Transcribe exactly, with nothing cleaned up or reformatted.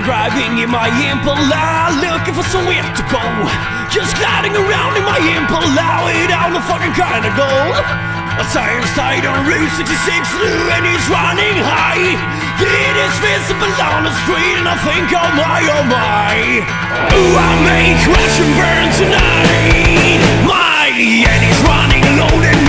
driving in my Impala, looking for somewhere to go. Just gliding around in my Impala without no fucking kind of goal. A tire side on Route sixty-six through and it's running high. It is visible on the street and I think, oh my, oh my. Ooh, I may crash and burn tonight. My, and it's running alone and